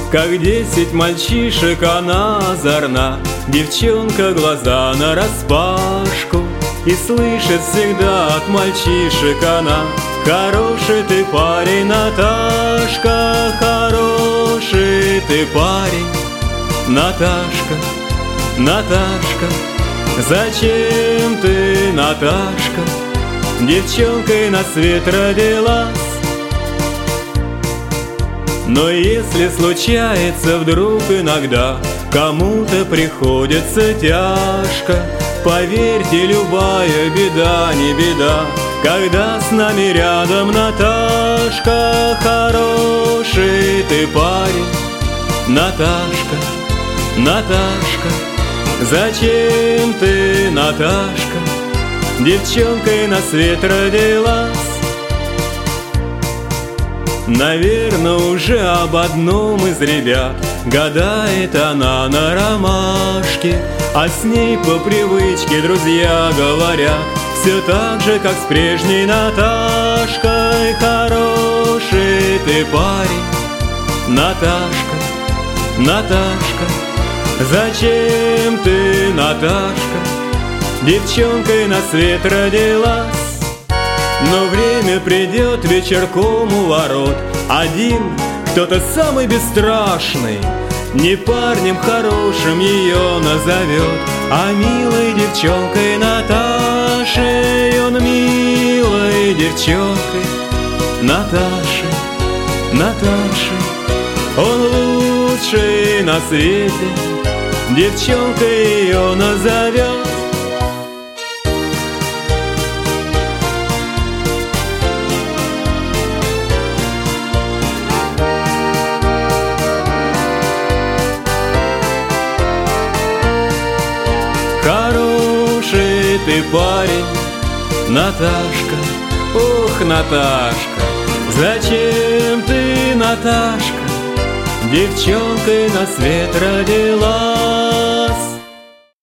Как 10 мальчишек она озорна, девчонка глаза нараспашку, и слышит всегда от мальчишек она: хороший ты парень, Наташка, хороший ты парень. Наташка, Наташка, зачем ты, Наташка, девчонкой на свет родилась? Но если случается вдруг иногда кому-то приходится тяжко, поверьте, любая беда не беда, когда с нами рядом Наташка. Хороший ты парень, Наташка, Наташка, зачем ты, Наташка, девчонкой на свет родилась? Наверно, уже об одном из ребят гадает она на ромашке, а с ней по привычке друзья говорят все так же, как с прежней Наташкой. Хороший ты парень, Наташка, Наташка, зачем ты, Наташка, девчонкой на свет родилась? Но время придет вечерком у ворот, один кто-то самый бесстрашный не парнем хорошим ее назовет, а милой девчонкой Наташей. Он милой девчонкой Наташей, Наташей, он лучший на свете, девчонкой ее назовет. Хороший ты парень, Наташка, ох, Наташка, зачем ты, Наташка, девчонкой на свет родилась?